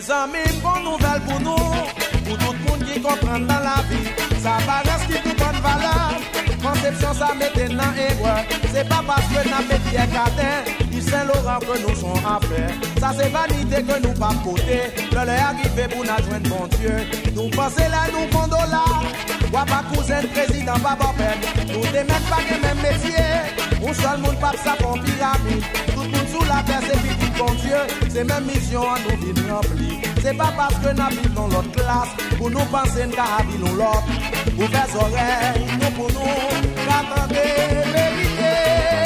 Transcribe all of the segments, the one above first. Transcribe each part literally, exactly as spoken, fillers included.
Mes amis, bonne nouvelle pour nous, pour tout le monde qui comprend dans la vie. Ça paraît qui tout bonne valeur. Conception, ça mette dans l'erreur. C'est pas parce que nous avons Pierre Cardin, Yves Saint-Laurent que nous sommes à faire. Ça c'est vanité que nous pas côté. Le leur arrivé pour nous joindre bon Dieu. Nous pensons là, nous condolons là. Ou pas cousin, président, pas peine. Nous ne mettons pas le même métier. Un seul monde pas ça pour pyramide. Tout le monde sous la terre, c'est petit bon Dieu. C'est même mission à nous venir remplir. C'est pas parce que nous vivons dans l'autre classe. Pour nous penser qu'à vivre l'autre. Ouvrez oreilles, nous pour nous, attendez vérité.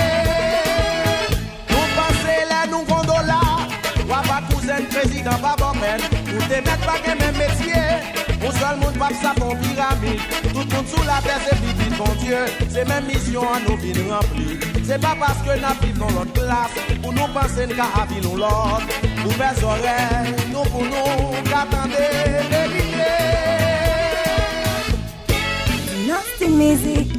Nous pensez là, nous condolons. Ou pas cousin, président, pas peine. Nous ne mettons pas le même métier. Un seul monde pas ça pour pyramide. Tout le monde sous la terre, c'est petit bon Dieu. C'est même mission à nous venir remplir. C'est pas parce que nous vivons dans l'autre classe. Pour nous penser qu'à vivre l'autre. Ouvrez oreilles, nous pour nous, attendez vérité. Nasty music.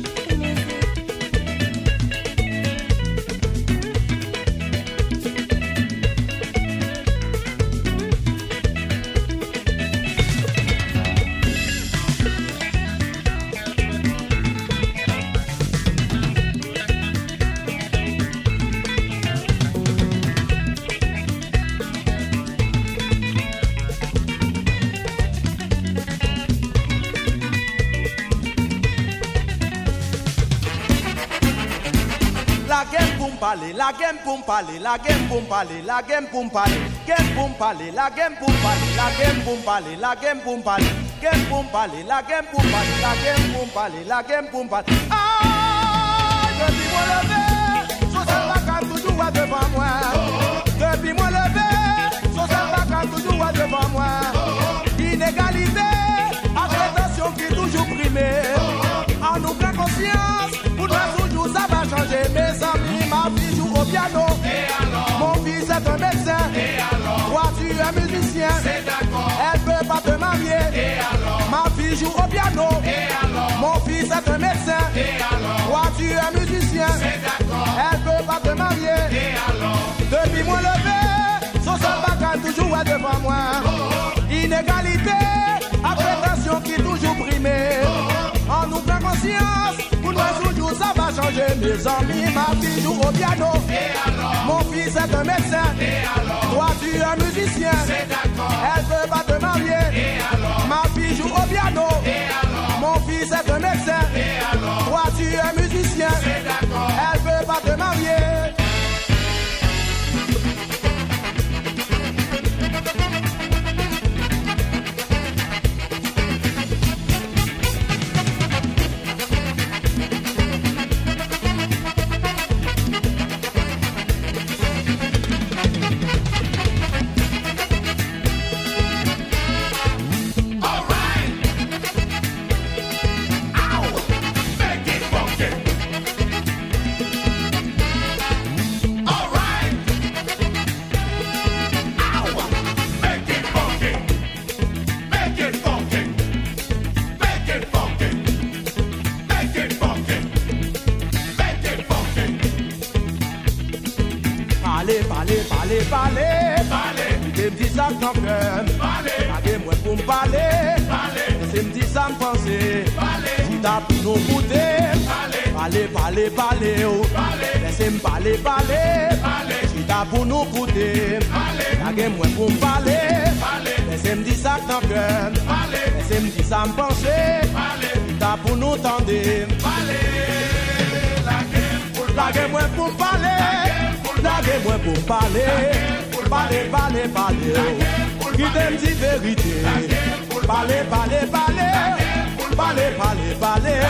Parler, la game pour me parler, la game pour me parler, la game pour me parler, game pour me parler, la game pour me parler, la game pour me parler, la game pour me parler, game pour me parler, la game pour me parler, la game pour me parler, la game pour me parler. Ah, depuis moi levé, sur cette vacances toujours devant moi. Depuis moi levé, sur cette vacances toujours devant moi. Inégalité, attention qui toujours primé. En nous prend conscience, pour nous toujours ça va changer. Mes amis, ma fille joue au piano. Et alors? Mon fils est un médecin. Et alors? Toi tu es musicien. C'est d'accord. Elle peut pas te marier. Et alors? Ma fille joue au piano. Et alors? Mon fils est un médecin. Et alors? Toi tu es musicien. C'est d'accord. Elle peut pas te marier. Et alors? Depuis moi levé, son seul bagarre toujours est devant moi. Oh, oh. Inégalité, appréhension qui toujours primée. Oh, oh. En nous prend conscience, pour nous toujours ça va changer. Mes amis, ma fille joue au piano. Et alors? Mon fils est un médecin. Et alors? Toi tu es musicien. C'est d'accord. Elle peut pas te marier. Et alors? Ma fille joue au piano. Et alors? Mon fils est un médecin. Et alors? Toi tu es musicien. C'est d'accord. Elle peut pas te marier. Parler, parler, parler, je me dis ça quand même. Parler, regardez-moi pour me parler. Parler, je me dis ça me penser. Parler, tu t'as pour nous goûter. Parler, parler, parler, oh. Parler, laissez-moi parler, parler. Parler, tu t'as pour nous goûter. Parler, regardez-moi pour me parler. Parler, laissez-moi dire ça quand même. Parler, laissez-moi dire ça me penser. Parler, tu t'as pour nous tendre. Parler, regardez-moi pour me parler. Lagez-moi pour parler, parler, parler, parler, qui t'aime dit vérité. Parler, parler, parler, parler, parler, parler,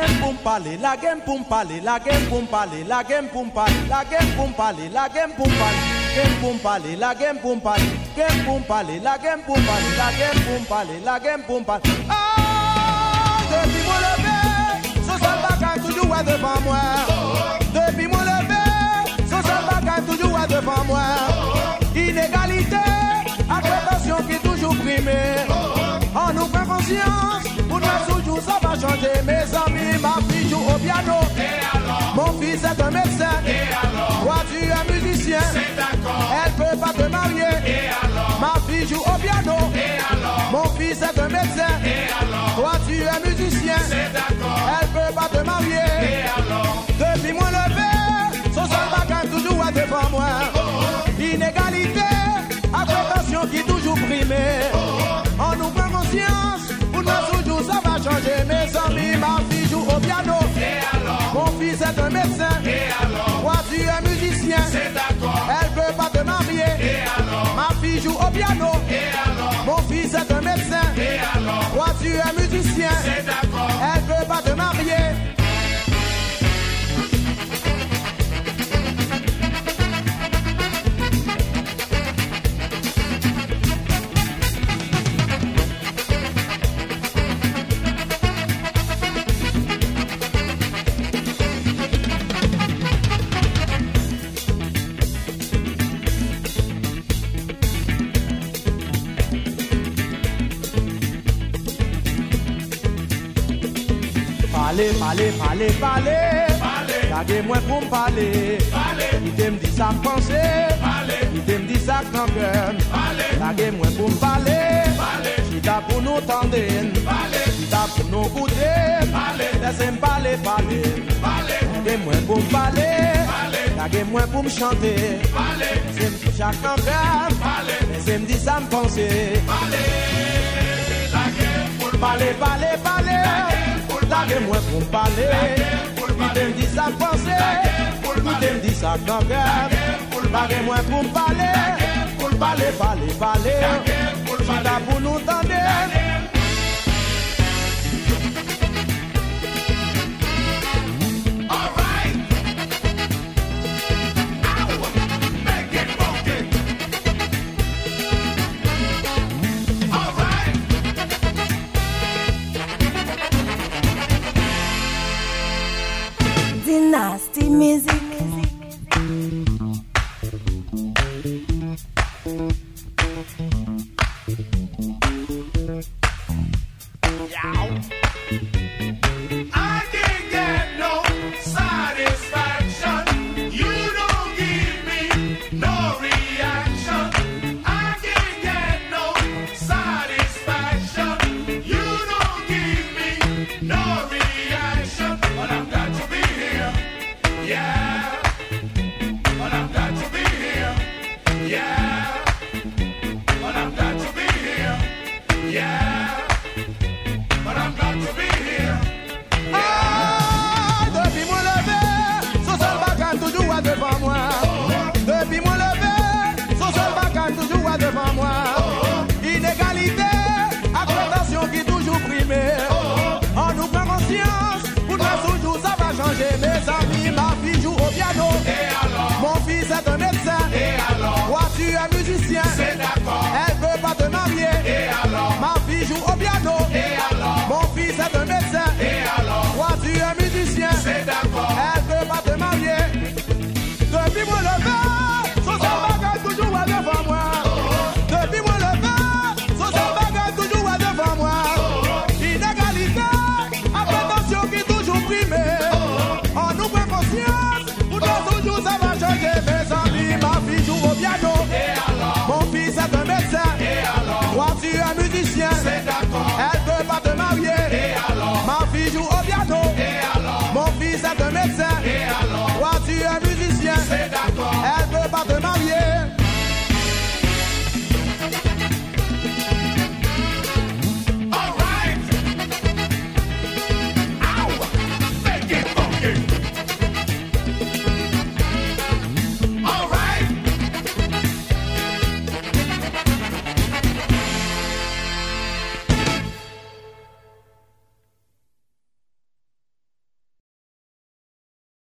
game pour parler, la game pour parler, la game pour parler, la game pour parler, la game pour parler, la game pour parler, game pour parler, la game pour parler, game pour parler, la game pour parler, la game pour parler, la game pour parler. Ah, depuis mon lever, ce seul bagage toujours est devant moi. Depuis mon lever, ce seul bagage toujours est devant moi. Inégalité, attention qui toujours primée. On nous prend conscience, pour nous toujours ça va changer. Mes amis, ma fille joue au piano. Mon fils est un médecin. Toi tu es musicien. Elle peut pas te marier. Ma fille joue au piano. Mon fils est un médecin. Toi tu es musicien. Elle peut pas te marier. Depuis mon lever, ce seul bagage toujours est devant moi. Inégalité, attention qui toujours primée. On nous prend conscience, pour nous toujours ça va changer. Mes amis, ma fille joue au piano. Mon fils est un médecin. Toi tu es musicien. Elle peut pas te marier. Ma fille joue au piano. Mon fils est un médecin. Toi tu es musicien. Elle peut pas te marier. Parler, parler, parler, parler. Lagez-moi pour me parler. Il me dit ça penser. Il me dit ça grand cœur. Lagez-moi pour me parler. Si t'as pour nous tendre. Si t'as pour nous goûter. Laissez-moi parler, parler. Lagez-moi pour me parler. Lagez-moi pour me chanter. Laissez-moi dire chaque grand cœur. Laissez-moi dire ça me penser. Parler, parler, parler. Lagez-moi pour me parler. Il me dit ça penser. Il me dit ça grand cœur. Lagez-moi pour me parler. Parler, parler, parler. Si t'as pour nous tendre. Nasty music. I can't get no satisfaction. You don't give me no reaction. I can't get no satisfaction. You don't give me no reaction. But I've got to be here. Yeah. But I've got to be here. Yeah.